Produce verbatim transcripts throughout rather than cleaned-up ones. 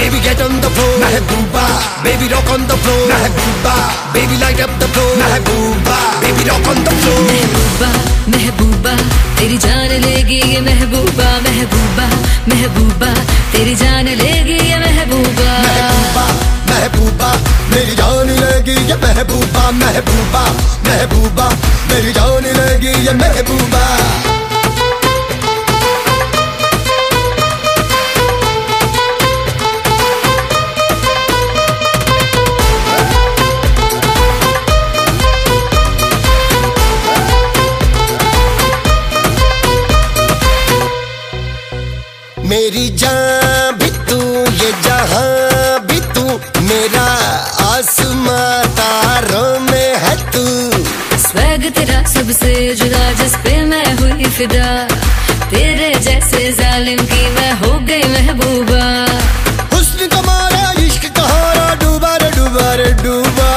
baby get on the floor, Mehbooba, baby rock on the floor, Mehbooba, baby light up the floor, Mehbooba, baby rock on the floor. महबूबा महबूबा तेरी जान लेगी ये महबूबा, महबूबा महबूबा तेरी जान लेगी ये महबूबा, महबूबा महबूबा मेरी जान लेगी ये महबूबा, महबूबा महबूबा मेरी जान लेगी ये महबूबा. मेरी जान भी तू ये जहां भी तू, मेरा आसमां तारों में है तू. स्वैग तेरा सबसे जुदा जिस पे मैं हुई फिदा, तेरे जैसे जालिम की मैं हो गई महबूबा. हुस्न तुम्हारा इश्क कहारा डूबा रे डूबा रे डूबा.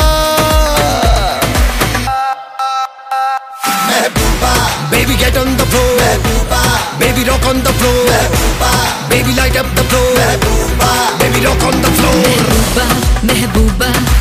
महबूबा baby get on the floor, Mehbooba baby rock on the floor, Mehbooba baby light up the floor, Mehbooba baby rock on the floor. Mehbooba Mehbooba